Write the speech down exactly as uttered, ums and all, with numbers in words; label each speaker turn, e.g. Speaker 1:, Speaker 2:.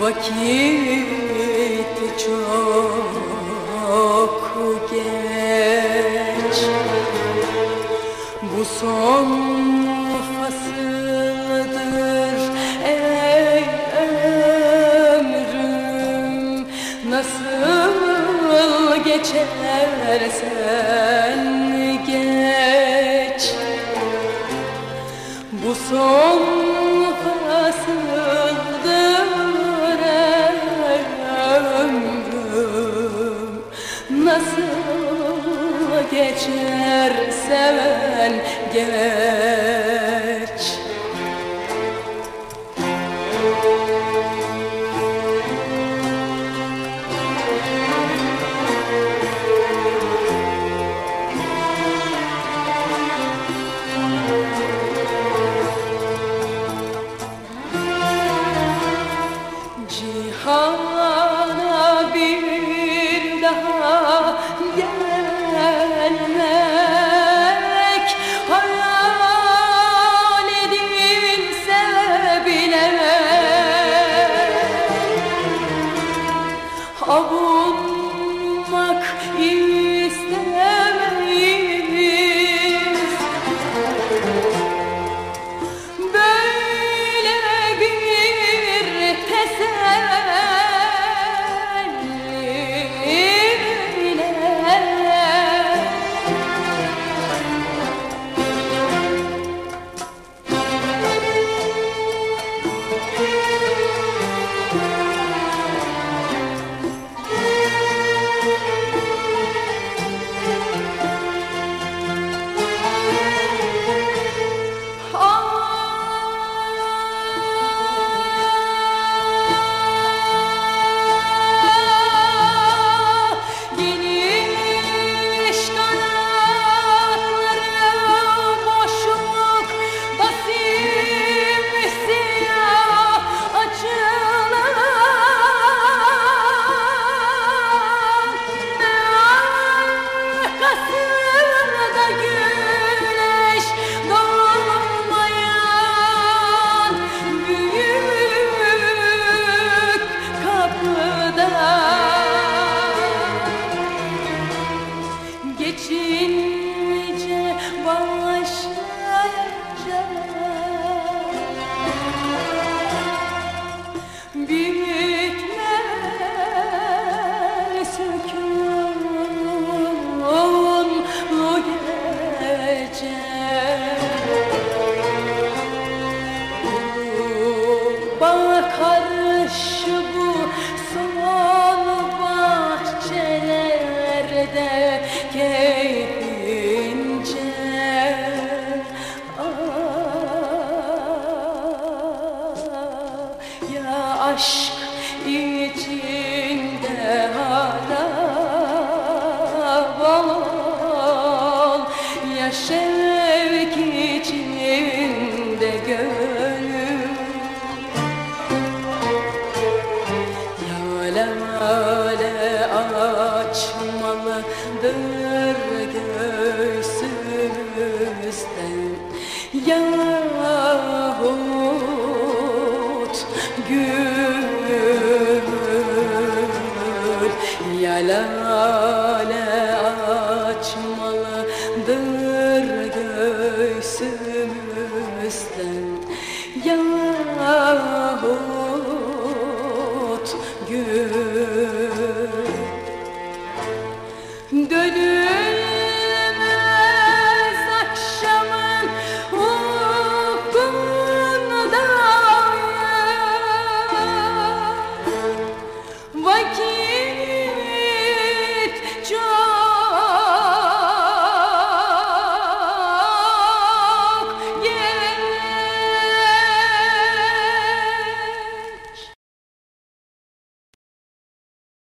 Speaker 1: Vakit çok geç, bu son fasıldır ey ömrüm. Nasıl geçersen geç, bu son fasıldır ey ömrüm. Nasıl geçersen geç. Cihana bir daha gelmek hayal edilse bile, avunmak istemeyiz. Böyle bir teselliyle geçince başlayacak bitmez hükümlü gece. Karşı bu son bahçelerde keyfince, ah, ya aşk içinde hala bol, ya şevk içinde gönül. Lale açmalıdır göğsümüzden yahut gül. Ya lale açmalıdır göğsümüzden yahut gül.